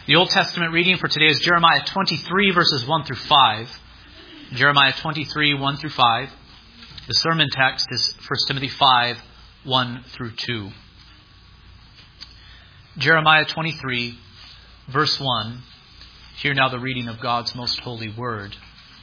The Old Testament reading for today is Jeremiah 23, verses 1 through 5. Jeremiah 23, 1 through 5. The sermon text is 1 Timothy 5, 1 through 2. Jeremiah 23, verse 1. Hear now the reading of God's most holy word.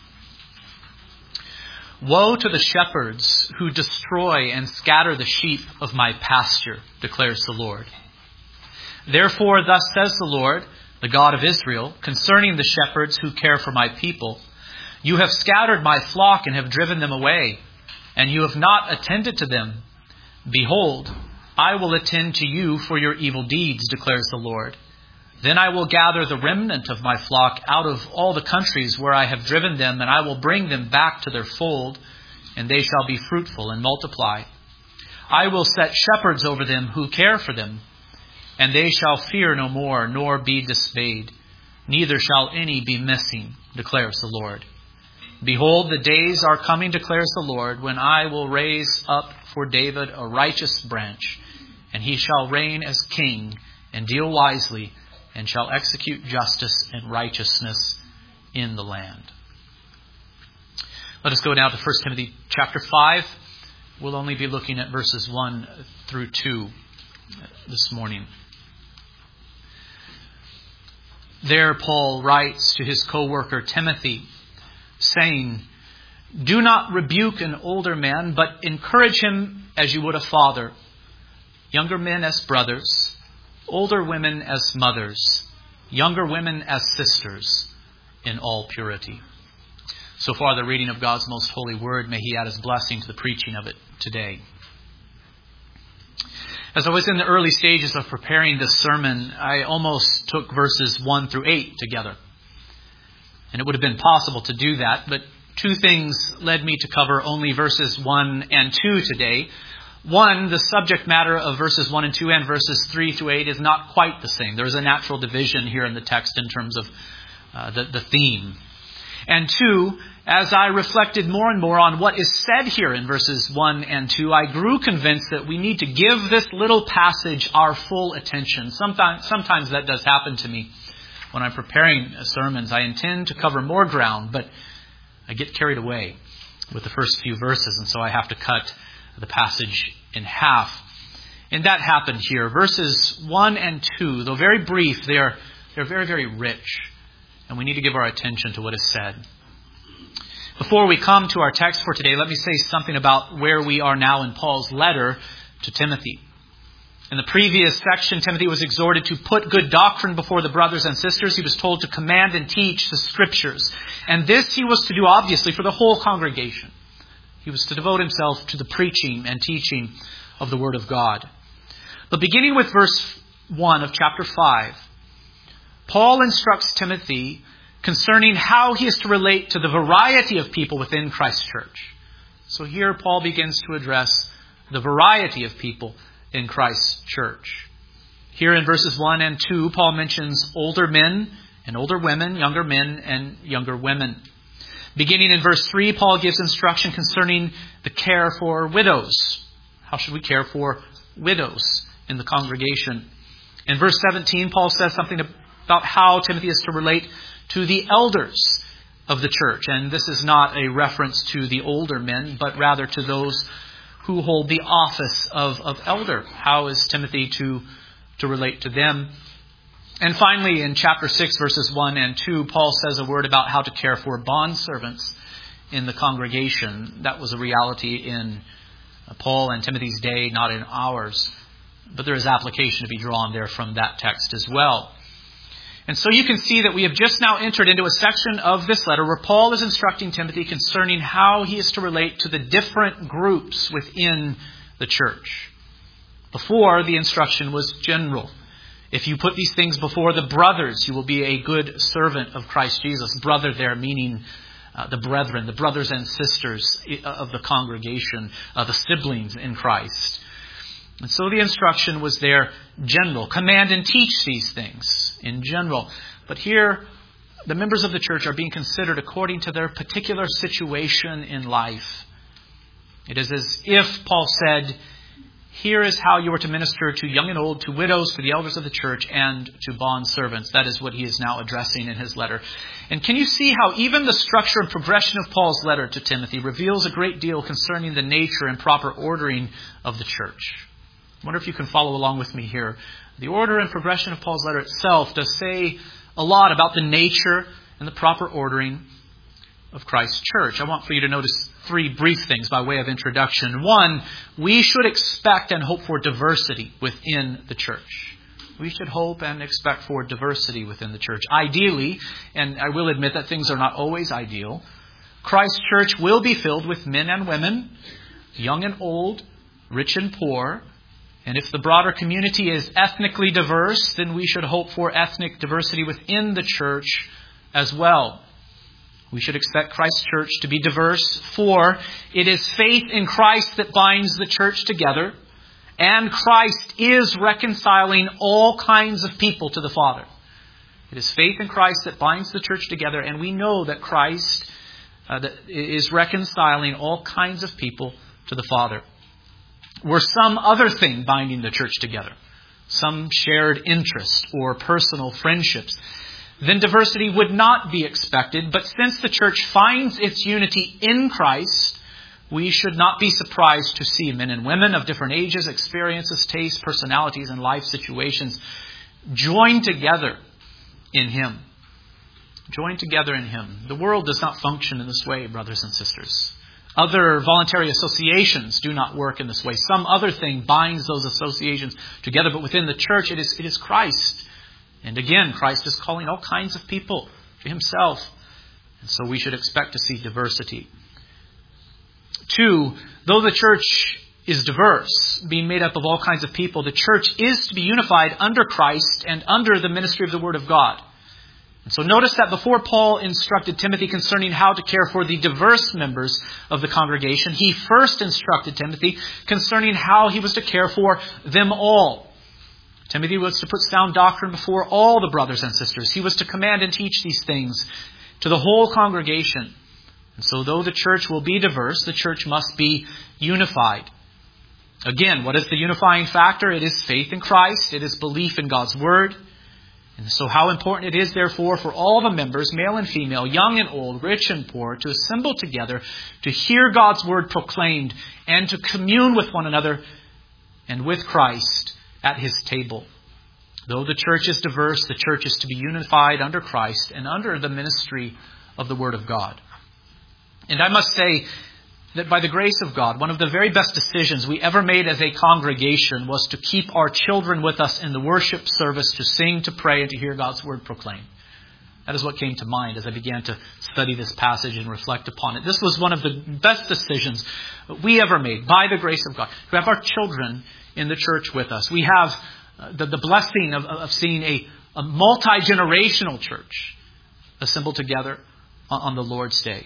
Woe to the shepherds who destroy and scatter the sheep of my pasture, declares the Lord. Therefore, thus says the Lord, the God of Israel, concerning the shepherds who care for my people, you have scattered my flock and have driven them away, and you have not attended to them. Behold, I will attend to you for your evil deeds, declares the Lord. Then I will gather the remnant of my flock out of all the countries where I have driven them, and I will bring them back to their fold, and they shall be fruitful and multiply. I will set shepherds over them who care for them, and they shall fear no more, nor be dismayed. Neither shall any be missing, declares the Lord. Behold, the days are coming, declares the Lord, when I will raise up for David a righteous branch, and he shall reign as king, and deal wisely, and shall execute justice and righteousness in the land. Let us go now to 1 Timothy chapter 5. We'll only be looking at verses 1 through 2 this morning. There Paul writes to his co-worker Timothy, saying, do not rebuke an older man, but encourage him as you would a father, younger men as brothers, older women as mothers, younger women as sisters, in all purity. So far the reading of God's most holy word. May He add His blessing to the preaching of it today. As I was in the early stages of preparing this sermon, I almost took verses 1 through 8 together. And it would have been possible to do that, but two things led me to cover only verses 1 and 2 today. One, the subject matter of verses 1 and 2 and verses 3 through 8 is not quite the same. There is a natural division here in the text in terms of the theme. And two, as I reflected more and more on what is said here in verses 1 and 2, I grew convinced that we need to give this little passage our full attention. Sometimes that does happen to me. When I'm preparing sermons, I intend to cover more ground, but I get carried away with the first few verses, and so I have to cut the passage in half. And that happened here. Verses 1 and 2, though very brief, they're very, very rich. And we need to give our attention to what is said. Before we come to our text for today, let me say something about where we are now in Paul's letter to Timothy. In the previous section, Timothy was exhorted to put good doctrine before the brothers and sisters. He was told to command and teach the Scriptures. And this he was to do, obviously, for the whole congregation. He was to devote himself to the preaching and teaching of the Word of God. But beginning with verse 1 of chapter 5, Paul instructs Timothy concerning how he is to relate to the variety of people within Christ's church. So here Paul begins to address the variety of people in Christ's church. Here in verses 1 and 2, Paul mentions older men and older women, younger men and younger women. Beginning in verse 3, Paul gives instruction concerning the care for widows. How should we care for widows in the congregation? In verse 17, Paul says something about how Timothy is to relate to the elders of the church. And this is not a reference to the older men, but rather to those who hold the office of elder. How is Timothy to relate to them? And finally, in chapter 6, verses 1 and 2, Paul says a word about how to care for bondservants in the congregation. That was a reality in Paul and Timothy's day, not in ours. But there is application to be drawn there from that text as well. And so you can see that we have just now entered into a section of this letter where Paul is instructing Timothy concerning how he is to relate to the different groups within the church. Before, the instruction was general. If you put these things before the brothers, you will be a good servant of Christ Jesus. Brother there meaning the brethren, the brothers and sisters of the congregation, the siblings in Christ. And so the instruction was there general. Command and teach these things in general. But here, the members of the church are being considered according to their particular situation in life. It is as if Paul said, Here is how you are to minister to young and old, to widows, to the elders of the church, and to bond servants. That is what he is now addressing in his letter. And can you see how even the structure and progression of Paul's letter to Timothy reveals a great deal concerning the nature and proper ordering of the church? I wonder if you can follow along with me here. The order and progression of Paul's letter itself does say a lot about the nature and the proper ordering of Christ's church. I want for you to notice 3 brief things by way of introduction. 1, we should expect and hope for diversity within the church. We should hope and expect for diversity within the church. Ideally, and I will admit that things are not always ideal, Christ's church will be filled with men and women, young and old, rich and poor. And if the broader community is ethnically diverse, then we should hope for ethnic diversity within the church as well. We should expect Christ's church to be diverse, for it is faith in Christ that binds the church together, and Christ is reconciling all kinds of people to the Father. It is faith in Christ that binds the church together, and we know that Christ is reconciling all kinds of people to the Father. Were some other thing binding the church together, some shared interest or personal friendships, then diversity would not be expected. But since the church finds its unity in Christ, we should not be surprised to see men and women of different ages, experiences, tastes, personalities, and life situations join together in Him. Join together in Him. The world does not function in this way, brothers and sisters. Other voluntary associations do not work in this way. Some other thing binds those associations together, but within the church it is Christ. And again, Christ is calling all kinds of people to Himself. And so we should expect to see diversity. 2, though the church is diverse, being made up of all kinds of people, the church is to be unified under Christ and under the ministry of the Word of God. And so notice that before Paul instructed Timothy concerning how to care for the diverse members of the congregation, he first instructed Timothy concerning how he was to care for them all. Timothy was to put sound doctrine before all the brothers and sisters. He was to command and teach these things to the whole congregation. And so though the church will be diverse, the church must be unified. Again, what is the unifying factor? It is faith in Christ. It is belief in God's Word. And so how important it is, therefore, for all the members, male and female, young and old, rich and poor, to assemble together, to hear God's Word proclaimed, and to commune with one another and with Christ at His table. Though the church is diverse, the church is to be unified under Christ and under the ministry of the Word of God. And I must say that by the grace of God, one of the very best decisions we ever made as a congregation was to keep our children with us in the worship service, to sing, to pray, and to hear God's Word proclaimed. That is what came to mind as I began to study this passage and reflect upon it. This was one of the best decisions we ever made, by the grace of God, to have our children in the church with us. We have the blessing of seeing a multi-generational church assembled together on the Lord's Day.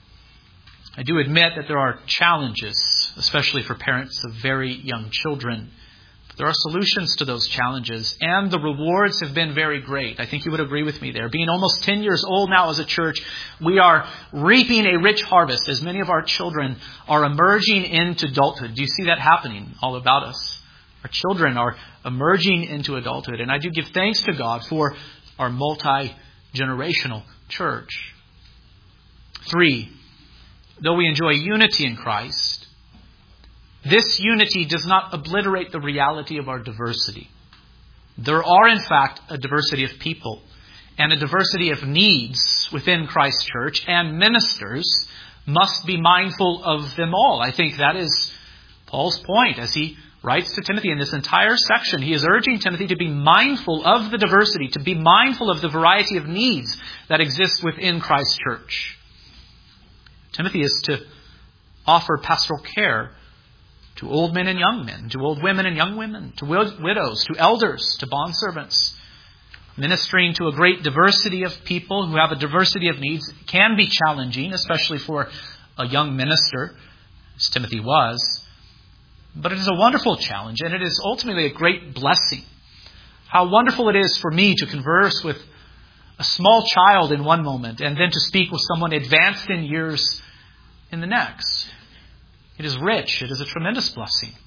I do admit that there are challenges, especially for parents of very young children. But there are solutions to those challenges, and the rewards have been very great. I think you would agree with me there. Being almost 10 years old now as a church, we are reaping a rich harvest as many of our children are emerging into adulthood. Do you see that happening all about us? Our children are emerging into adulthood, and I do give thanks to God for our multi-generational church. 3, though we enjoy unity in Christ, this unity does not obliterate the reality of our diversity. There are, in fact, a diversity of people and a diversity of needs within Christ's church, and ministers must be mindful of them all. I think that is Paul's point as he writes to Timothy in this entire section. He is urging Timothy to be mindful of the diversity, to be mindful of the variety of needs that exist within Christ's church. Timothy is to offer pastoral care to old men and young men, to old women and young women, to widows, to elders, to bondservants. Ministering to a great diversity of people who have a diversity of needs can be challenging, especially for a young minister, as Timothy was. But it is a wonderful challenge, and it is ultimately a great blessing. How wonderful it is for me to converse with a small child in one moment and then to speak with someone advanced in years in the next. It is rich. It is a tremendous blessing.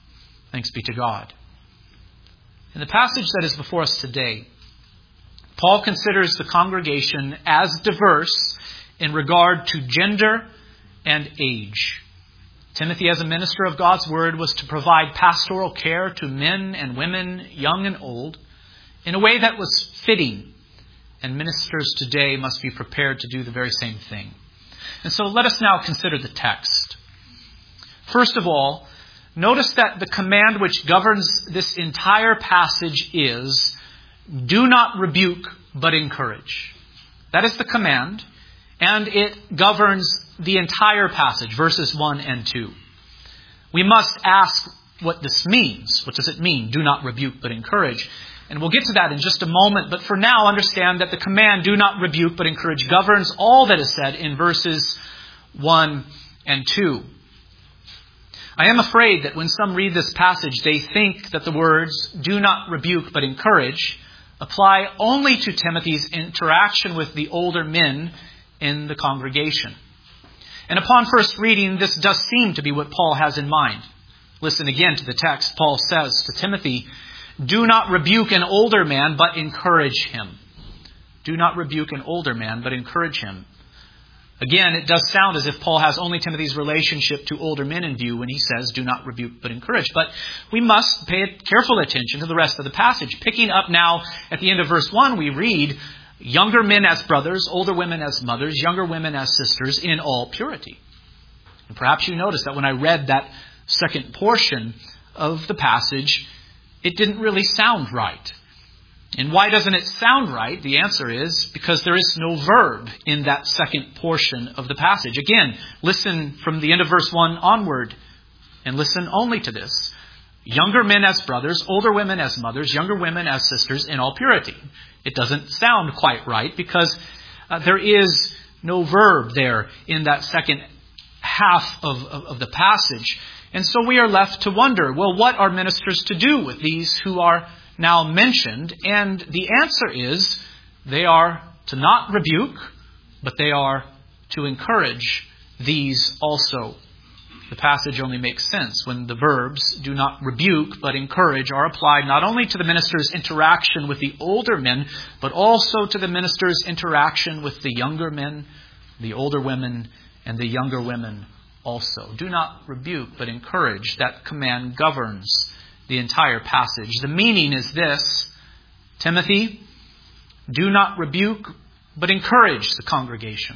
Thanks be to God. In the passage that is before us today, Paul considers the congregation as diverse in regard to gender and age. Timothy, as a minister of God's Word, was to provide pastoral care to men and women, young and old, in a way that was fitting. And ministers today must be prepared to do the very same thing. And so let us now consider the text. First of all, notice that the command which governs this entire passage is, do not rebuke, but encourage. That is the command, and it governs the entire passage, verses 1 and 2. We must ask what this means. What does it mean? Do not rebuke, but encourage. And we'll get to that in just a moment. But for now, understand that the command, do not rebuke, but encourage, governs all that is said in verses 1 and 2. I am afraid that when some read this passage, they think that the words, do not rebuke, but encourage, apply only to Timothy's interaction with the older men in the congregation. And upon first reading, this does seem to be what Paul has in mind. Listen again to the text. Paul says to Timothy, do not rebuke an older man, but encourage him. Do not rebuke an older man, but encourage him. Again, it does sound as if Paul has only Timothy's relationship to older men in view when he says, do not rebuke, but encourage. But we must pay careful attention to the rest of the passage. Picking up now at the end of verse 1, we read, younger men as brothers, older women as mothers, younger women as sisters, in all purity. And perhaps you noticed that when I read that second portion of the passage, it didn't really sound right. And why doesn't it sound right? The answer is because there is no verb in that second portion of the passage. Again, listen from the end of verse 1 onward, and listen only to this. Younger men as brothers, older women as mothers, younger women as sisters, in all purity. It doesn't sound quite right because there is no verb there in that second half of the passage. And so we are left to wonder, well, what are ministers to do with these who are now mentioned? And the answer is, they are to not rebuke, but they are to encourage these also. The passage only makes sense when the verbs do not rebuke, but encourage are applied not only to the minister's interaction with the older men, but also to the minister's interaction with the younger men, the older women, and the younger women also. Do not rebuke, but encourage. That command governs the entire passage. The meaning is this: Timothy, do not rebuke, but encourage the congregation.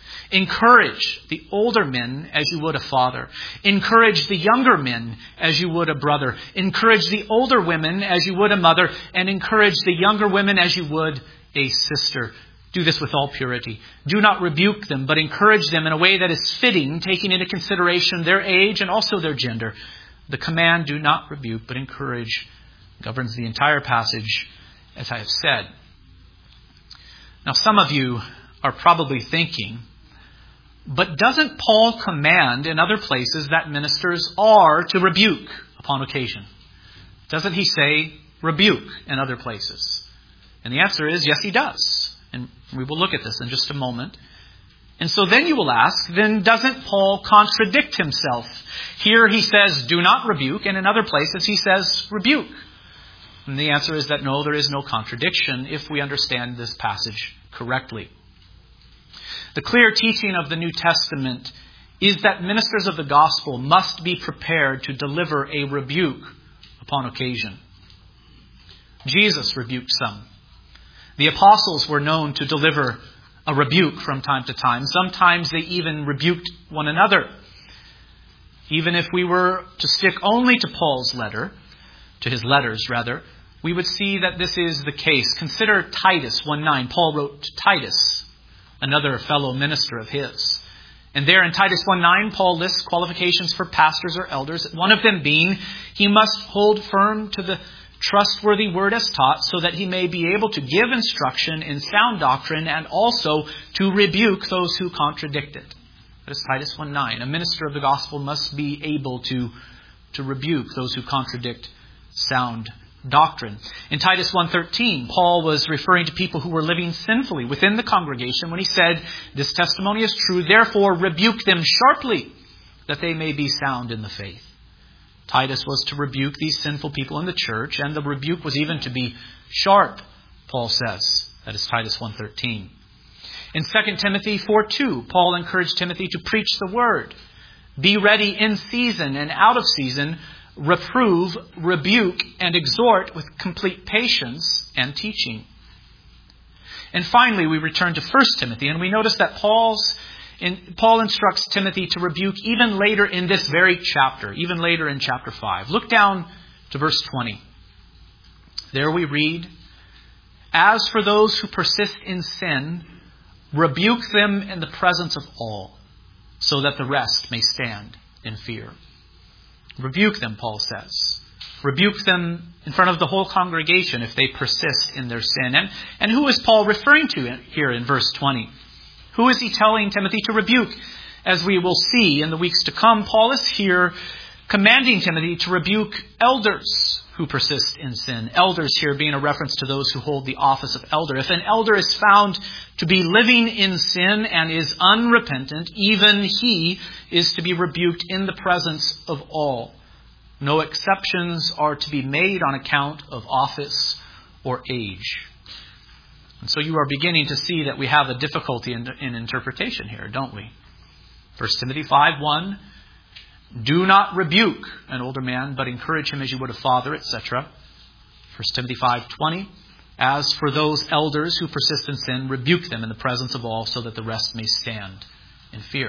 Encourage the older men as you would a father. Encourage the younger men as you would a brother. Encourage the older women as you would a mother. And encourage the younger women as you would a sister. Do this with all purity. Do not rebuke them, but encourage them in a way that is fitting, taking into consideration their age and also their gender. The command, do not rebuke, but encourage, governs the entire passage, as I have said. Now, some of you are probably thinking, but doesn't Paul command in other places that ministers are to rebuke upon occasion? Doesn't he say rebuke in other places? And the answer is yes, he does. And we will look at this in just a moment. And so then you will ask, then doesn't Paul contradict himself? Here he says, do not rebuke, and in other places he says rebuke. And the answer is that no, there is no contradiction if we understand this passage correctly. The clear teaching of the New Testament is that ministers of the gospel must be prepared to deliver a rebuke upon occasion. Jesus rebuked some. The apostles were known to deliver a rebuke from time to time. Sometimes they even rebuked one another. Even if we were to stick only to Paul's letter, to his letters rather, we would see that this is the case. Consider Titus 1:9. Paul wrote to Titus, another fellow minister of his. And there in Titus 1:9, Paul lists qualifications for pastors or elders. One of them being, he must hold firm to the trustworthy word as taught, so that he may be able to give instruction in sound doctrine and also to rebuke those who contradict it. That is Titus 1:9. A minister of the gospel must be able to rebuke those who contradict sound doctrine. In Titus 1:13, Paul was referring to people who were living sinfully within the congregation when he said, this testimony is true, therefore rebuke them sharply, that they may be sound in the faith. Titus was to rebuke these sinful people in the church, and the rebuke was even to be sharp, Paul says. That is Titus 1:13. In 2 Timothy 4:2, Paul encouraged Timothy to preach the word. Be ready in season and out of season, reprove, rebuke, and exhort with complete patience and teaching. And finally, we return to 1 Timothy, and we notice that Paul instructs Timothy to rebuke even later in this very chapter, even later in chapter 5. Look down to verse 20. There we read, "As for those who persist in sin, rebuke them in the presence of all, so that the rest may stand in fear." Rebuke them, Paul says. Rebuke them in front of the whole congregation if they persist in their sin. And who is Paul referring to here in verse 20? Who is he telling Timothy to rebuke? As we will see in the weeks to come, Paul is here commanding Timothy to rebuke elders who persist in sin. Elders here being a reference to those who hold the office of elder. If an elder is found to be living in sin and is unrepentant, even he is to be rebuked in the presence of all. No exceptions are to be made on account of office or age. And so you are beginning to see that we have a difficulty in interpretation here, don't we? 1 Timothy 5:1, do not rebuke an older man, but encourage him as you would a father, etc. 1 Timothy 5:20, as for those elders who persist in sin, rebuke them in the presence of all, so that the rest may stand in fear.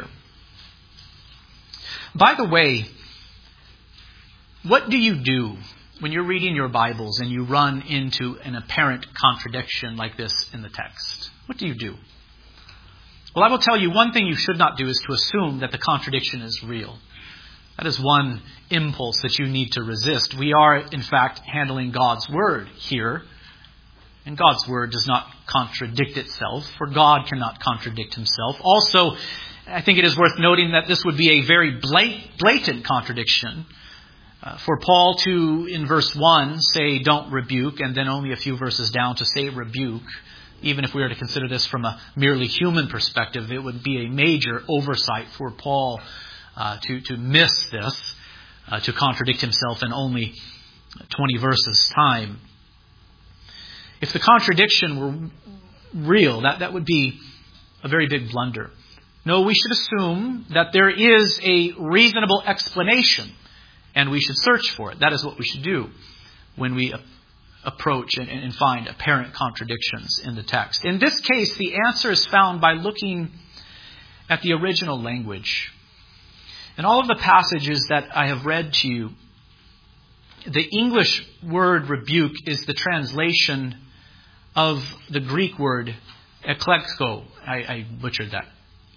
By the way, what do you do when you're reading your Bibles and you run into an apparent contradiction like this in the text? What do you do? Well, I will tell you one thing you should not do is to assume that the contradiction is real. That is one impulse that you need to resist. We are, in fact, handling God's Word here. And God's Word does not contradict itself, for God cannot contradict Himself. Also, I think it is worth noting that this would be a very blatant contradiction. For Paul to, in verse 1, say don't rebuke, and then only a few verses down to say rebuke, even if we were to consider this from a merely human perspective, it would be a major oversight for Paul to miss this, to contradict himself in only 20 verses' time. If the contradiction were real, that would be a very big blunder. No, we should assume that there is a reasonable explanation, and we should search for it. That is what we should do when we approach and find apparent contradictions in the text. In this case, the answer is found by looking at the original language. In all of the passages that I have read to you, the English word rebuke is the translation of the Greek word eklekko. I butchered that.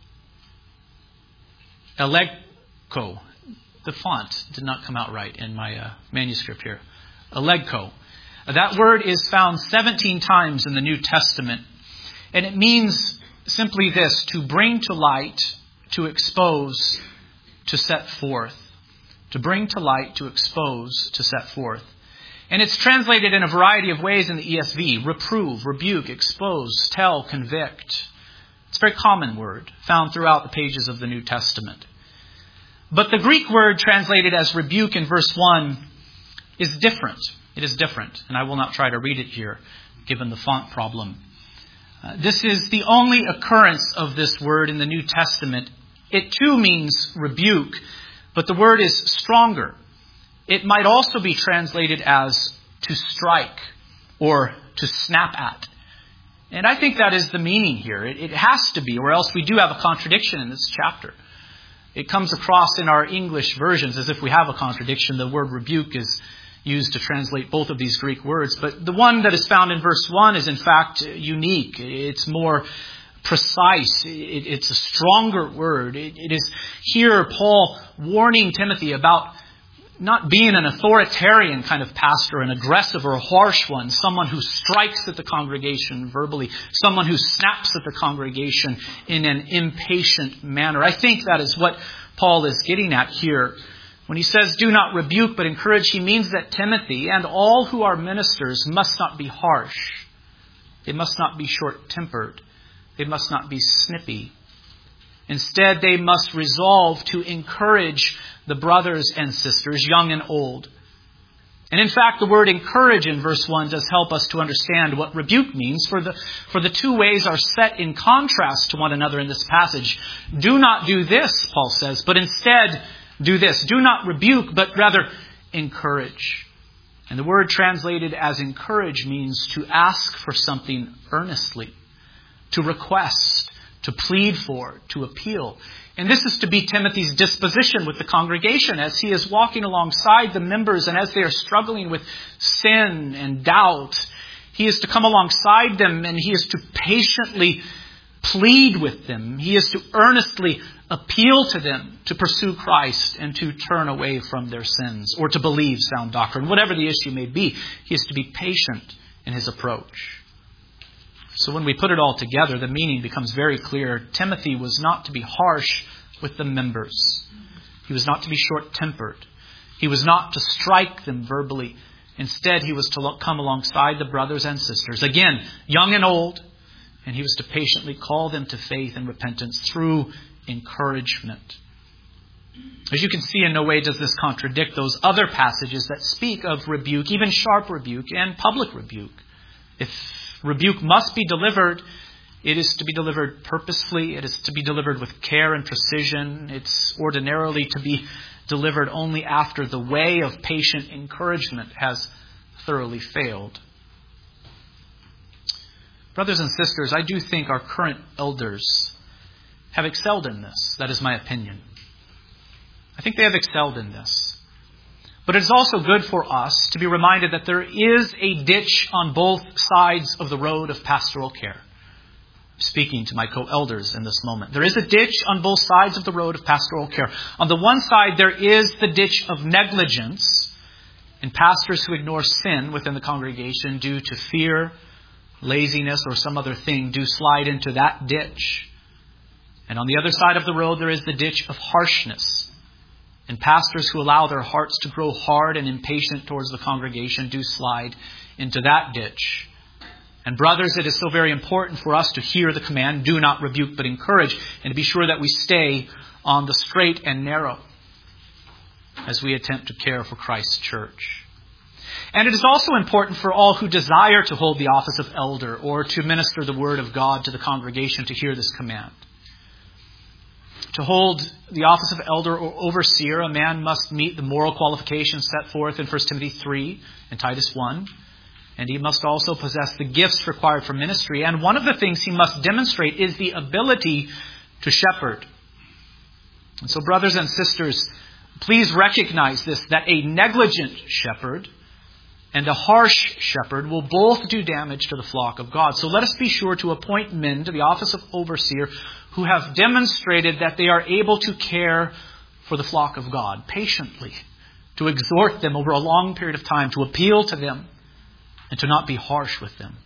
Elegko. The font did not come out right in my manuscript here. Elegko. That word is found 17 times in the New Testament. And it means simply this: to bring to light, to expose, to set forth. To bring to light, to expose, to set forth. And it's translated in a variety of ways in the ESV. Reprove, rebuke, expose, tell, convict. It's a very common word found throughout the pages of the New Testament. But the Greek word translated as rebuke in verse 1 is different. It is different. And I will not try to read it here, given the font problem. This is the only occurrence of this word in the New Testament. It too means rebuke, but the word is stronger. It might also be translated as to strike or to snap at. And I think that is the meaning here. It has to be, or else we do have a contradiction in this chapter. It comes across in our English versions as if we have a contradiction. The word rebuke is used to translate both of these Greek words. But the one that is found in verse 1 is in fact unique. It's more precise. It's a stronger word. It is here Paul warning Timothy about not being an authoritarian kind of pastor, an aggressive or a harsh one, someone who strikes at the congregation verbally, someone who snaps at the congregation in an impatient manner. I think that is what Paul is getting at here. When he says, do not rebuke but encourage, he means that Timothy and all who are ministers must not be harsh. They must not be short-tempered. They must not be snippy. Instead, they must resolve to encourage the brothers and sisters, young and old. And in fact, the word encourage in verse 1 does help us to understand what rebuke means, for the two ways are set in contrast to one another in this passage. Do not do this, Paul says, but instead do this. Do not rebuke, but rather encourage. And the word translated as encourage means to ask for something earnestly, to request, to plead for, to appeal. And this is to be Timothy's disposition with the congregation as he is walking alongside the members and as they are struggling with sin and doubt. He is to come alongside them and he is to patiently plead with them. He is to earnestly appeal to them to pursue Christ and to turn away from their sins or to believe sound doctrine. Whatever the issue may be, he is to be patient in his approach. So when we put it all together, the meaning becomes very clear. Timothy was not to be harsh with the members. He was not to be short-tempered. He was not to strike them verbally. Instead, he was to come alongside the brothers and sisters, again, young and old, and he was to patiently call them to faith and repentance through encouragement. As you can see, in no way does this contradict those other passages that speak of rebuke, even sharp rebuke and public rebuke. If rebuke must be delivered, it is to be delivered purposefully. It is to be delivered with care and precision. It's ordinarily to be delivered only after the way of patient encouragement has thoroughly failed. Brothers and sisters, I do think our current elders have excelled in this. That is my opinion. I think they have excelled in this. But it is also good for us to be reminded that there is a ditch on both sides of the road of pastoral care. I'm speaking to my co-elders in this moment. There is a ditch on both sides of the road of pastoral care. On the one side, there is the ditch of negligence in pastors who ignore sin within the congregation due to fear, laziness, or some other thing do slide into that ditch. And on the other side of the road, there is the ditch of harshness. And pastors who allow their hearts to grow hard and impatient towards the congregation do slide into that ditch. And brothers, it is so very important for us to hear the command, do not rebuke but encourage, and to be sure that we stay on the straight and narrow as we attempt to care for Christ's church. And it is also important for all who desire to hold the office of elder or to minister the word of God to the congregation to hear this command. To hold the office of elder or overseer, a man must meet the moral qualifications set forth in 1 Timothy 3 and Titus 1. And he must also possess the gifts required for ministry. And one of the things he must demonstrate is the ability to shepherd. And so, brothers and sisters, please recognize this, that a negligent shepherd and a harsh shepherd will both do damage to the flock of God. So let us be sure to appoint men to the office of overseer who have demonstrated that they are able to care for the flock of God patiently, to exhort them over a long period of time, to appeal to them, and to not be harsh with them.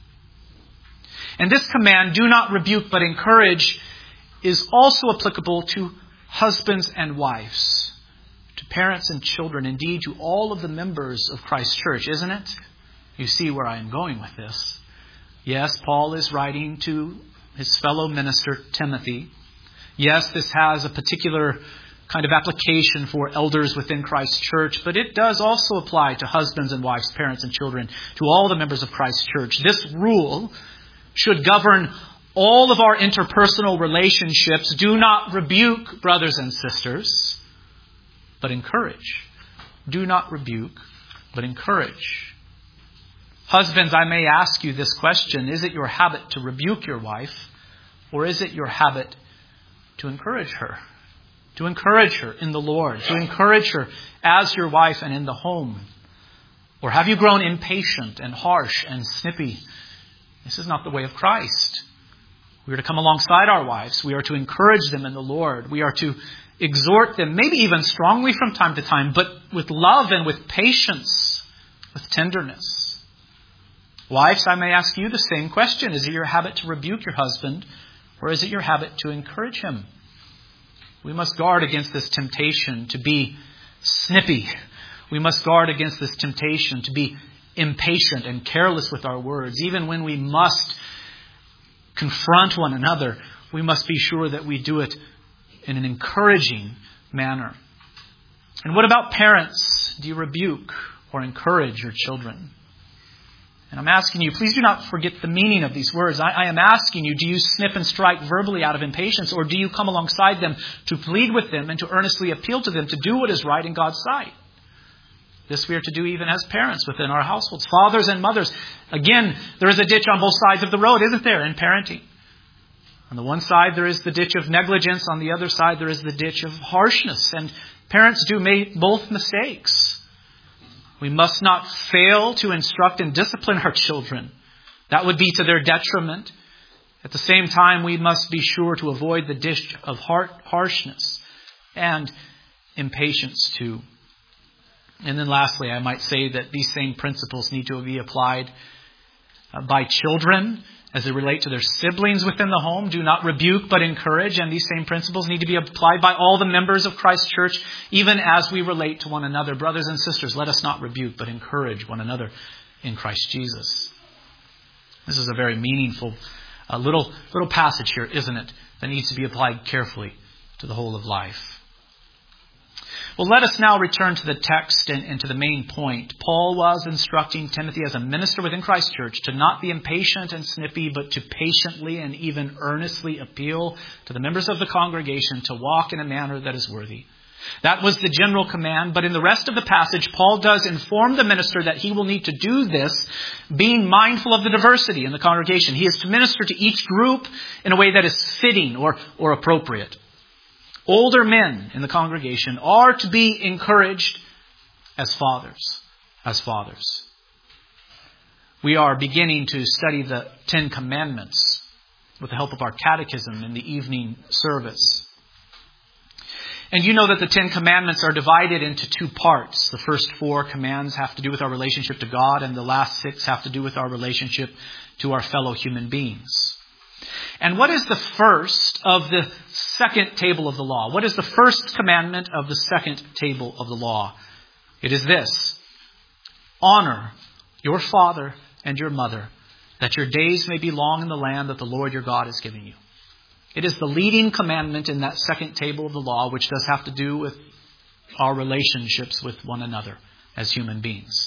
And this command, do not rebuke but encourage, is also applicable to husbands and wives, to parents and children, indeed to all of the members of Christ's church, isn't it? You see where I am going with this. Yes, Paul is writing to his fellow minister, Timothy. Yes, this has a particular kind of application for elders within Christ's church, but it does also apply to husbands and wives, parents and children, to all the members of Christ's church. This rule should govern all of our interpersonal relationships. Do not rebuke, brothers and sisters, but encourage. Do not rebuke, but encourage. Husbands, I may ask you this question. Is it your habit to rebuke your wife, or is it your habit to encourage her? To encourage her in the Lord, to encourage her as your wife and in the home? Or have you grown impatient and harsh and snippy? This is not the way of Christ. We are to come alongside our wives. We are to encourage them in the Lord. We are to exhort them, maybe even strongly from time to time, but with love and with patience, with tenderness. Wives, I may ask you the same question. Is it your habit to rebuke your husband, or is it your habit to encourage him? We must guard against this temptation to be snippy. We must guard against this temptation to be impatient and careless with our words. Even when we must confront one another, we must be sure that we do it in an encouraging manner. And what about parents? Do you rebuke or encourage your children? And I'm asking you, please do not forget the meaning of these words. I am asking you, do you snip and strike verbally out of impatience, or do you come alongside them to plead with them and to earnestly appeal to them to do what is right in God's sight? This we are to do even as parents within our households, fathers and mothers. Again, there is a ditch on both sides of the road, isn't there, in parenting? On the one side, there is the ditch of negligence. On the other side, there is the ditch of harshness. And parents do make both mistakes. We must not fail to instruct and discipline our children. That would be to their detriment. At the same time, we must be sure to avoid the ditch of harshness and impatience too. And then lastly, I might say that these same principles need to be applied by children as they relate to their siblings within the home. Do not rebuke, but encourage. And these same principles need to be applied by all the members of Christ's church, even as we relate to one another. Brothers and sisters, let us not rebuke, but encourage one another in Christ Jesus. This is a very meaningful little passage here, isn't it? That needs to be applied carefully to the whole of life. Well, let us now return to the text and to the main point. Paul was instructing Timothy as a minister within Christ's church to not be impatient and snippy, but to patiently and even earnestly appeal to the members of the congregation to walk in a manner that is worthy. That was the general command, but in the rest of the passage, Paul does inform the minister that he will need to do this, being mindful of the diversity in the congregation. He is to minister to each group in a way that is fitting or appropriate. Older men in the congregation are to be encouraged as fathers. We are beginning to study the 10 Commandments with the help of our catechism in the evening service. And you know that the 10 Commandments are divided into 2 parts. The first 4 commands have to do with our relationship to God, and the last 6 have to do with our relationship to our fellow human beings. And what is the first of the second table of the law? What is the first commandment of the second table of the law? It is this: honor your father and your mother, that your days may be long in the land that the Lord your God is giving you. It is the leading commandment in that second table of the law, which does have to do with our relationships with one another as human beings.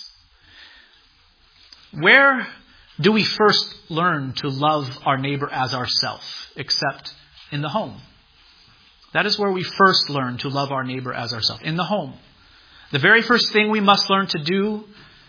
Where do we first learn to love our neighbor as ourselves, except in the home? That is where we first learn to love our neighbor as ourselves, in the home. The very first thing we must learn to do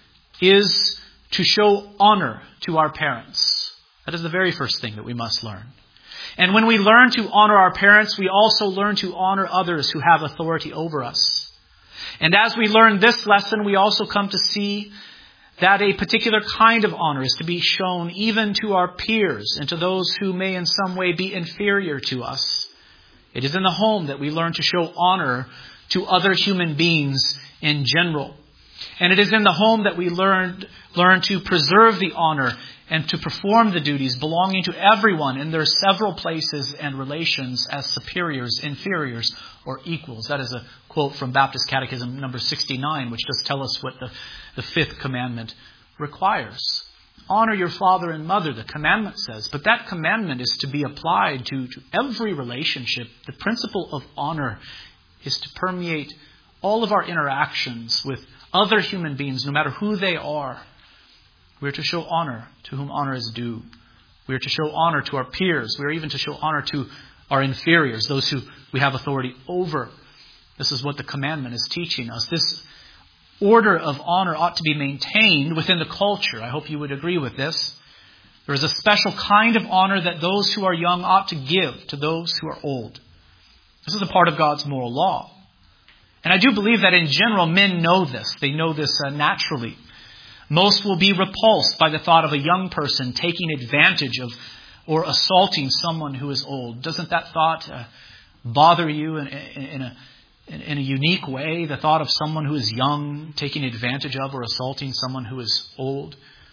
is to show honor to our parents. That is the very first thing that we must learn. And when we learn to honor our parents, we also learn to honor others who have authority over us. And as we learn this lesson, we also come to see that a particular kind of honor is to be shown even to our peers and to those who may in some way be inferior to us. It is in the home that we learn to show honor to other human beings in general. And it is in the home that we learn to preserve the honor and to perform the duties belonging to everyone in their several places and relations as superiors, inferiors, or equals. That is a quote from Baptist Catechism number 69, which does tell us what the 5th commandment requires. Honor your father and mother, the commandment says. But that commandment is to be applied to every relationship. The principle of honor is to permeate all of our interactions with other human beings, no matter who they are. We are to show honor to whom honor is due. We are to show honor to our peers. We are even to show honor to our inferiors, those who we have authority over. This is what the commandment is teaching us. This order of honor ought to be maintained within the culture. I hope you would agree with this. There is a special kind of honor that those who are young ought to give to those who are old. This is a part of God's moral law. And I do believe that in general men know this. They know this naturally. Most will be repulsed by the thought of a young person taking advantage of or assaulting someone who is old. Doesn't that thought bother you in a unique way? The thought of someone who is young taking advantage of or assaulting someone who is old.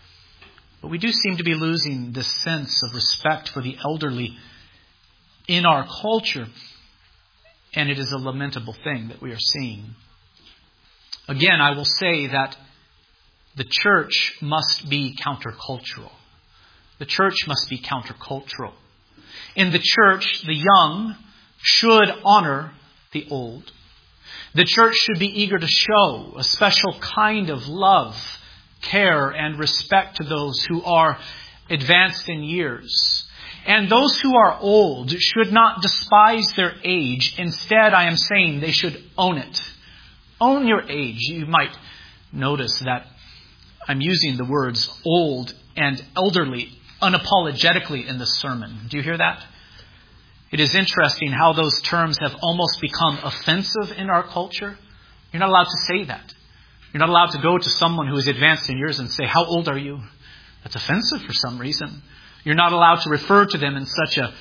But we do seem to be losing this sense of respect for the elderly in our culture. And it is a lamentable thing that we are seeing. Again, I will say that the church must be countercultural. The church must be countercultural. In the church, the young should honor the old. The church should be eager to show a special kind of love, care, and respect to those who are advanced in years. And those who are old should not despise their age. Instead, I am saying they should own it. Own your age. You might notice that I'm using the words old and elderly unapologetically in the sermon. Do you hear that? It is interesting how those terms have almost become offensive in our culture. You're not allowed to say that. You're not allowed to go to someone who is advanced in years and say, "How old are you?" That's offensive for some reason. You're not allowed to refer to them in such a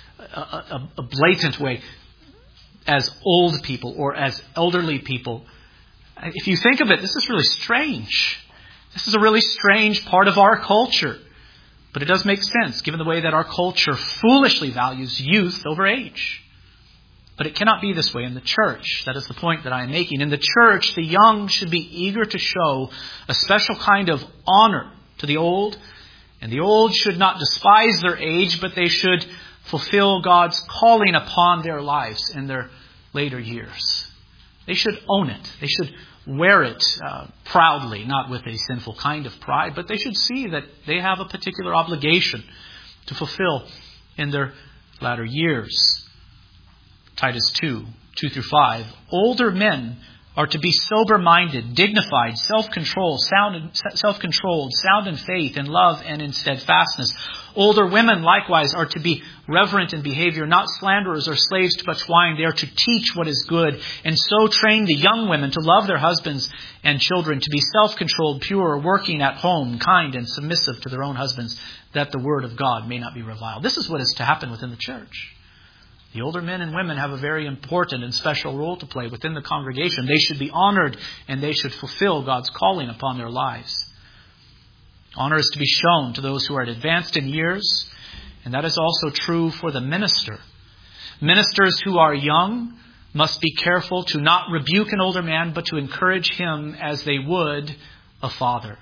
blatant way as old people or as elderly people. If you think of it, this is really strange. This is a really strange part of our culture. But it does make sense, given the way that our culture foolishly values youth over age. But it cannot be this way in the church. That is the point that I am making. In the church, the young should be eager to show a special kind of honor to the old. And the old should not despise their age, but they should fulfill God's calling upon their lives in their later years. They should own it. They should wear it proudly, not with a sinful kind of pride, but they should see that they have a particular obligation to fulfill in their latter years. Titus 2:2-5. Older men are to be sober-minded, dignified, self-controlled, sound in faith, in love, and in steadfastness. Older women likewise are to be reverent in behavior, not slanderers or slaves to much wine. They are to teach what is good, and so train the young women to love their husbands and children, to be self-controlled, pure, working at home, kind, and submissive to their own husbands, that the word of God may not be reviled. This is what is to happen within the church. The older men and women have a very important and special role to play within the congregation. They should be honored and they should fulfill God's calling upon their lives. Honor is to be shown to those who are advanced in years, and that is also true for the minister. Ministers who are young must be careful to not rebuke an older man, but to encourage him as they would a father.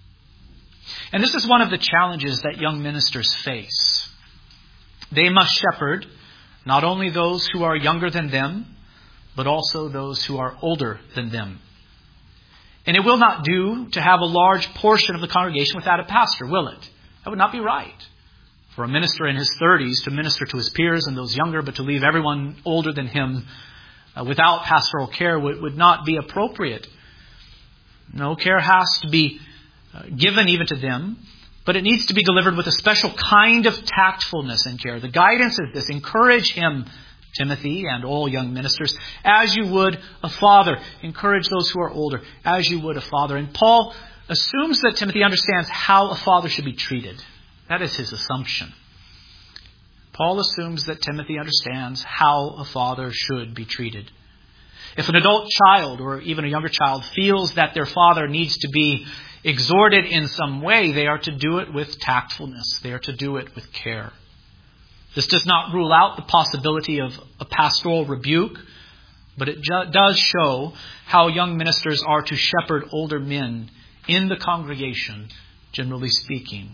And this is one of the challenges that young ministers face. They must shepherd not only those who are younger than them, but also those who are older than them. And it will not do to have a large portion of the congregation without a pastor, will it? That would not be right. For a minister in his 30s to minister to his peers and those younger, but to leave everyone older than him without pastoral care would not be appropriate. No, care has to be given even to them, but it needs to be delivered with a special kind of tactfulness and care. The guidance is this: encourage him, Timothy, and all young ministers, as you would a father. Encourage those who are older, as you would a father. And Paul assumes that Timothy understands how a father should be treated. That is his assumption. Paul assumes that Timothy understands how a father should be treated. If an adult child or even a younger child feels that their father needs to be exhorted in some way, they are to do it with tactfulness. They are to do it with care. This does not rule out the possibility of a pastoral rebuke, but it does show how young ministers are to shepherd older men in the congregation, generally speaking.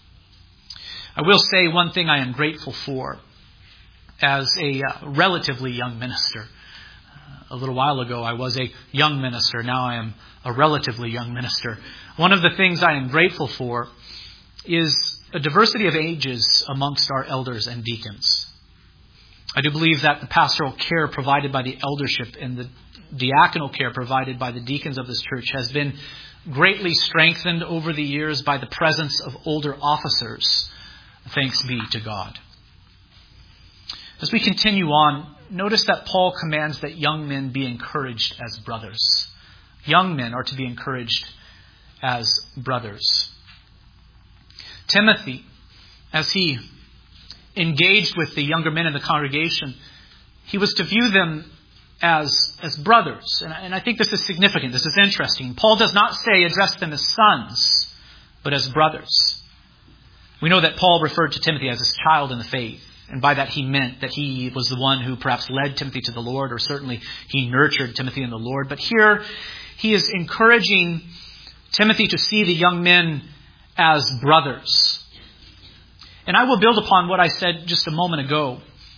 I will say one thing I am grateful for as a relatively young minister. A little while ago, I was a young minister. Now I am a relatively young minister. One of the things I am grateful for is a diversity of ages amongst our elders and deacons. I do believe that the pastoral care provided by the eldership and the diaconal care provided by the deacons of this church has been greatly strengthened over the years by the presence of older officers. Thanks be to God. As we continue on, notice that Paul commands that young men be encouraged as brothers. Young men are to be encouraged as brothers. Timothy, as he engaged with the younger men in the congregation, he was to view them as brothers. And I think this is significant. This is interesting. Paul does not say address them as sons, but as brothers. We know that Paul referred to Timothy as his child in the faith. And by that he meant that he was the one who perhaps led Timothy to the Lord, or certainly he nurtured Timothy in the Lord. But here he is encouraging Timothy to see the young men as brothers. And I will build upon what I said just a moment ago.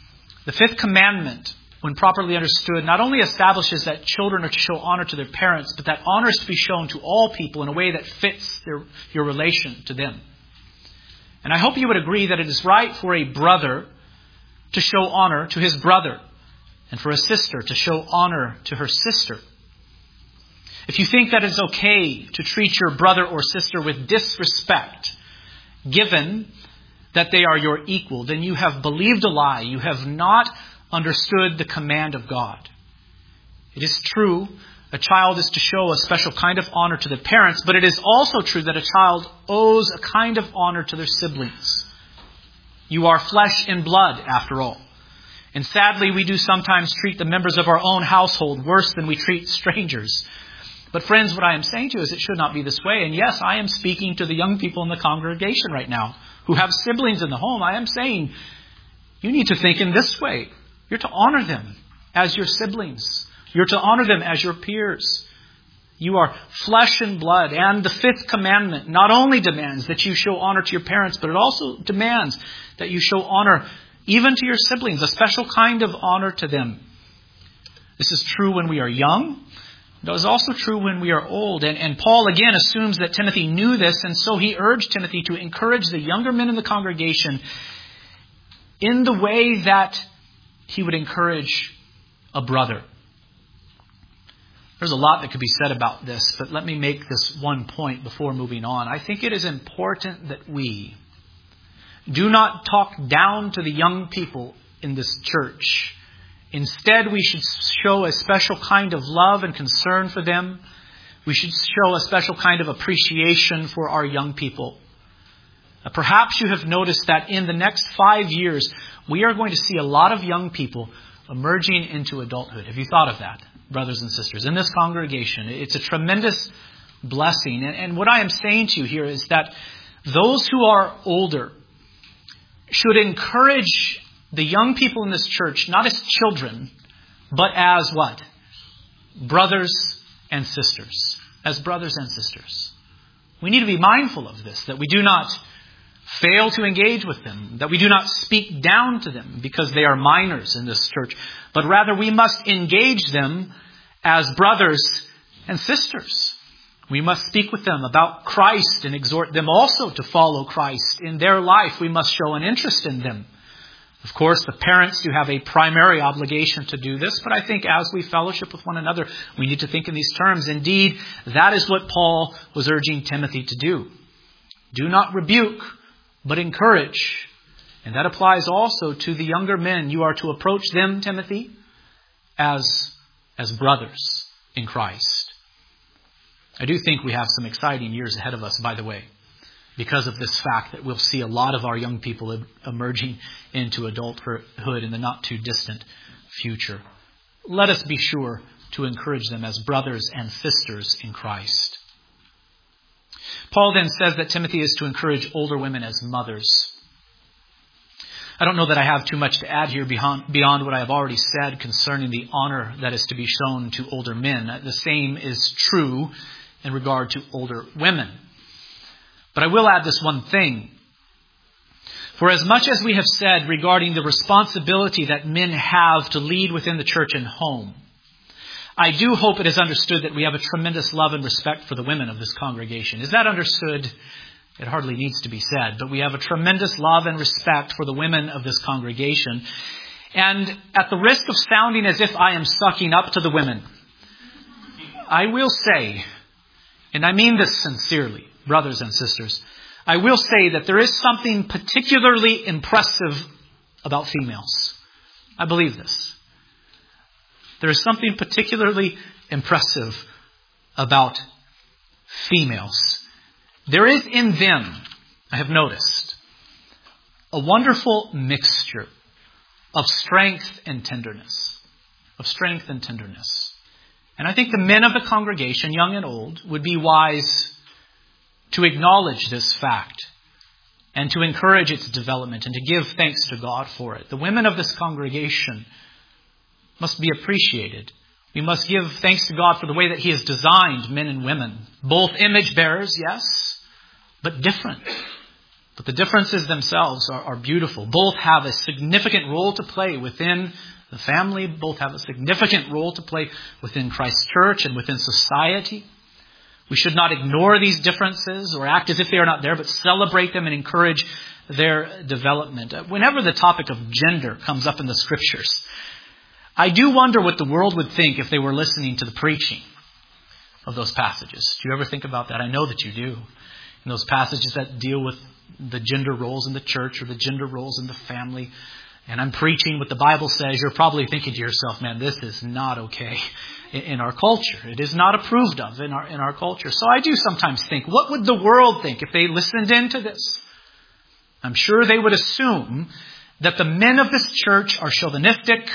The fifth commandment, when properly understood, not only establishes that children are to show honor to their parents, but that honor is to be shown to all people in a way that fits your relation to them. And I hope you would agree that it is right for a brother to show honor to his brother, and for a sister to show honor to her sister. If you think that it's okay to treat your brother or sister with disrespect, given that they are your equal, then you have believed a lie. You have not understood the command of God. It is true, a child is to show a special kind of honor to the parents, but it is also true that a child owes a kind of honor to their siblings. You are flesh and blood, after all. And sadly, we do sometimes treat the members of our own household worse than we treat strangers. But friends, what I am saying to you is it should not be this way. And yes, I am speaking to the young people in the congregation right now who have siblings in the home. I am saying you need to think in this way. You're to honor them as your siblings. You're to honor them as your peers. You are flesh and blood. And the fifth commandment not only demands that you show honor to your parents, but it also demands that you show honor even to your siblings, a special kind of honor to them. This is true when we are young. It is also true when we are old. And Paul again assumes that Timothy knew this, and so he urged Timothy to encourage the younger men in the congregation in the way that he would encourage a brother. There's a lot that could be said about this, but let me make this one point before moving on. I think it is important that we do not talk down to the young people in this church. Instead, we should show a special kind of love and concern for them. We should show a special kind of appreciation for our young people. Perhaps you have noticed that in the next 5 years, we are going to see a lot of young people emerging into adulthood. Have you thought of that, brothers and sisters? In this congregation, it's a tremendous blessing. And what I am saying to you here is that those who are older should encourage the young people in this church, not as children, but as what? Brothers and sisters. As brothers and sisters. We need to be mindful of this, that we do not fail to engage with them, that we do not speak down to them because they are minors in this church, but rather we must engage them as brothers and sisters. We must speak with them about Christ and exhort them also to follow Christ. In their life, we must show an interest in them. Of course, the parents do have a primary obligation to do this, but I think as we fellowship with one another, we need to think in these terms. Indeed, that is what Paul was urging Timothy to do. Do not rebuke, but encourage. And that applies also to the younger men. You are to approach them, Timothy, as brothers in Christ. I do think we have some exciting years ahead of us, by the way, because of this fact that we'll see a lot of our young people emerging into adulthood in the not too distant future. Let us be sure to encourage them as brothers and sisters in Christ. Paul then says that Timothy is to encourage older women as mothers. I don't know that I have too much to add here beyond what I have already said concerning the honor that is to be shown to older men. The same is true in regard to older women. But I will add this one thing. For as much as we have said regarding the responsibility that men have to lead within the church and home, I do hope it is understood that we have a tremendous love and respect for the women of this congregation. Is that understood? It hardly needs to be said, but we have a tremendous love and respect for the women of this congregation. And at the risk of sounding as if I am sucking up to the women, I will say, and I mean this sincerely, brothers and sisters, I will say that there is something particularly impressive about females. I believe this. There is something particularly impressive about females. There is in them, I have noticed, a wonderful mixture of strength and tenderness. Of strength and tenderness. And I think the men of the congregation, young and old, would be wise to acknowledge this fact and to encourage its development and to give thanks to God for it. The women of this congregation must be appreciated. We must give thanks to God for the way that He has designed men and women. Both image bearers, yes, but different. But the differences themselves are beautiful. Both have a significant role to play within the family. Both have a significant role to play within Christ's church and within society. We should not ignore these differences or act as if they are not there, but celebrate them and encourage their development. Whenever the topic of gender comes up in the Scriptures, I do wonder what the world would think if they were listening to the preaching of those passages. Do you ever think about that? I know that you do. In those passages that deal with the gender roles in the church or the gender roles in the family, and I'm preaching what the Bible says, you're probably thinking to yourself, man, this is not okay in our culture. It is not approved of in our culture. So I do sometimes think, what would the world think if they listened into this? I'm sure they would assume that the men of this church are chauvinistic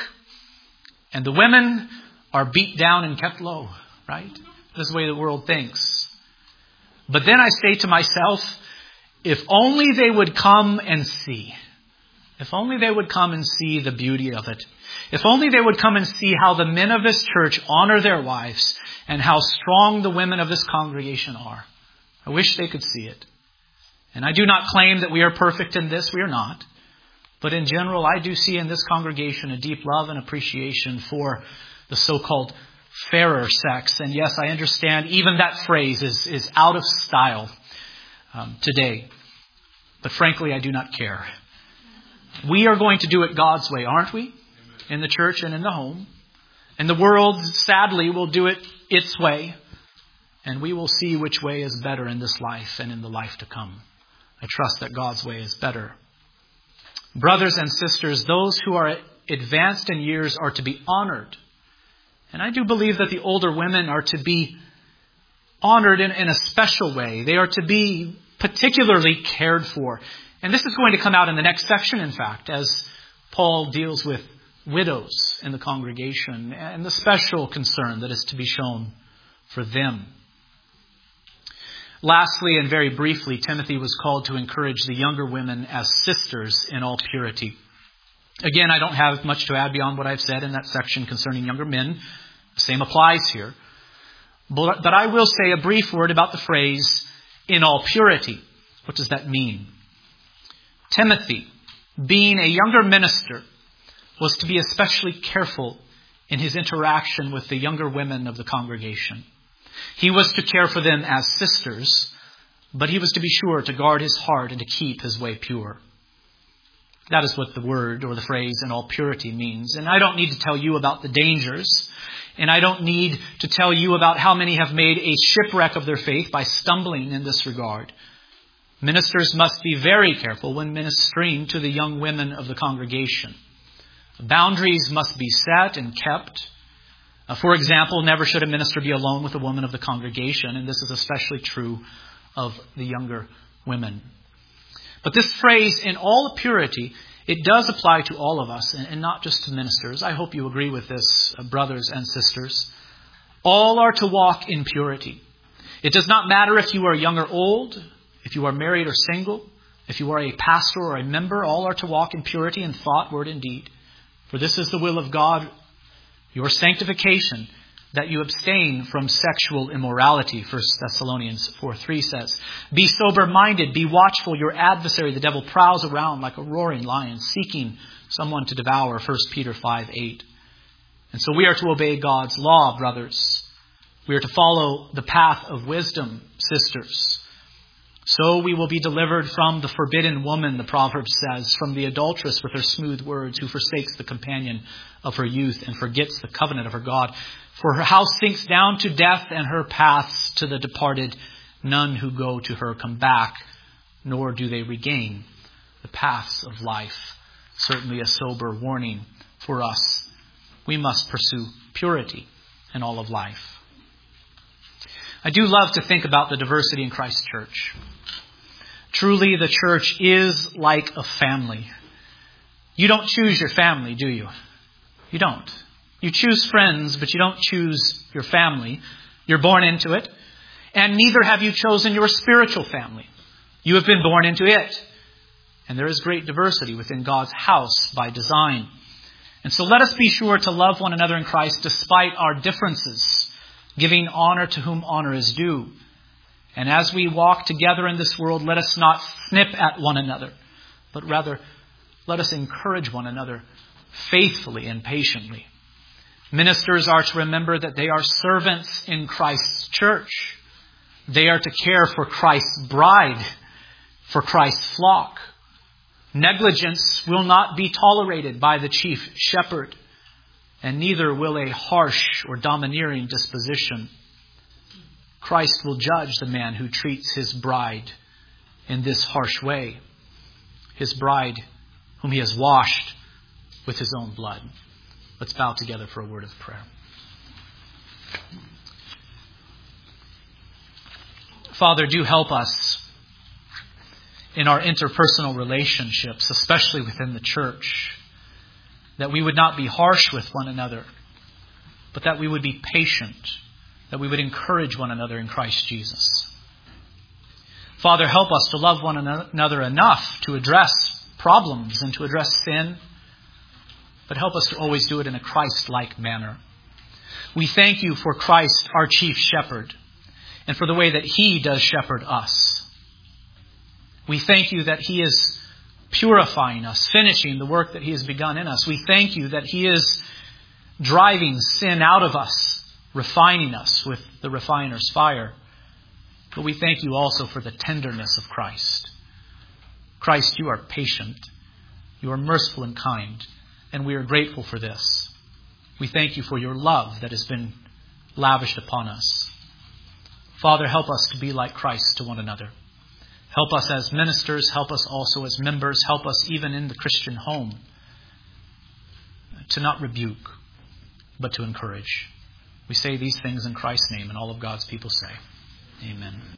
and the women are beat down and kept low, right? This is the way the world thinks. But then I say to myself, if only they would come and see. If only they would come and see the beauty of it. If only they would come and see how the men of this church honor their wives and how strong the women of this congregation are. I wish they could see it. And I do not claim that we are perfect in this. We are not. But in general, I do see in this congregation a deep love and appreciation for the so-called fairer sex. And yes, I understand even that phrase is out of style today. But frankly, I do not care. We are going to do it God's way, aren't we? In the church and in the home. And the world, sadly, will do it its way. And we will see which way is better in this life and in the life to come. I trust that God's way is better. Brothers and sisters, those who are advanced in years are to be honored. And I do believe that the older women are to be honored in a special way. They are to be particularly cared for. And this is going to come out in the next section, in fact, as Paul deals with widows in the congregation and the special concern that is to be shown for them. Lastly, and very briefly, Timothy was called to encourage the younger women as sisters in all purity. Again, I don't have much to add beyond what I've said in that section concerning younger men. The same applies here. But I will say a brief word about the phrase, in all purity. What does that mean? Timothy, being a younger minister, was to be especially careful in his interaction with the younger women of the congregation. He was to care for them as sisters, but he was to be sure to guard his heart and to keep his way pure. That is what the word or the phrase in all purity means. And I don't need to tell you about the dangers, and I don't need to tell you about how many have made a shipwreck of their faith by stumbling in this regard. Ministers must be very careful when ministering to the young women of the congregation. Boundaries must be set and kept. For example, never should a minister be alone with a woman of the congregation, and this is especially true of the younger women. But this phrase, in all purity, it does apply to all of us, and not just to ministers. I hope you agree with this, brothers and sisters. All are to walk in purity. It does not matter if you are young or old, if you are married or single, if you are a pastor or a member, all are to walk in purity in thought, word, and deed. For this is the will of God, your sanctification, that you abstain from sexual immorality, 1 Thessalonians 4:3 says. Be sober-minded, be watchful. Your adversary, the devil, prowls around like a roaring lion, seeking someone to devour, 1 Peter 5:8. And so we are to obey God's law, brothers. We are to follow the path of wisdom, sisters. So we will be delivered from the forbidden woman, the proverb says, from the adulteress with her smooth words, who forsakes the companion of her youth and forgets the covenant of her God. For her house sinks down to death, and her paths to the departed. None who go to her come back, nor do they regain the paths of life. Certainly a sober warning for us. We must pursue purity in all of life. I do love to think about the diversity in Christ's church. Truly, the church is like a family. You don't choose your family, do you? You don't. You choose friends, but you don't choose your family. You're born into it. And neither have you chosen your spiritual family. You have been born into it. And there is great diversity within God's house by design. And so let us be sure to love one another in Christ despite our differences, giving honor to whom honor is due. And as we walk together in this world, let us not snip at one another, but rather let us encourage one another faithfully and patiently. Ministers are to remember that they are servants in Christ's church. They are to care for Christ's bride, for Christ's flock. Negligence will not be tolerated by the chief shepherd, and neither will a harsh or domineering disposition. Christ will judge the man who treats his bride in this harsh way, his bride whom he has washed with his own blood. Let's bow together for a word of prayer. Father, do help us in our interpersonal relationships, especially within the church, that we would not be harsh with one another, but that we would be patient, that we would encourage one another in Christ Jesus. Father, help us to love one another enough to address problems and to address sin, but help us to always do it in a Christ-like manner. We thank you for Christ, our chief shepherd, and for the way that he does shepherd us. We thank you that he is purifying us, finishing the work that he has begun in us. We thank you that he is driving sin out of us, refining us with the refiner's fire. But we thank you also for the tenderness of Christ. Christ, you are patient. You are merciful and kind. And we are grateful for this. We thank you for your love that has been lavished upon us. Father, help us to be like Christ to one another. Help us as ministers. Help us also as members. Help us even in the Christian home to not rebuke, but to encourage. We say these things in Christ's name, and all of God's people say, Amen.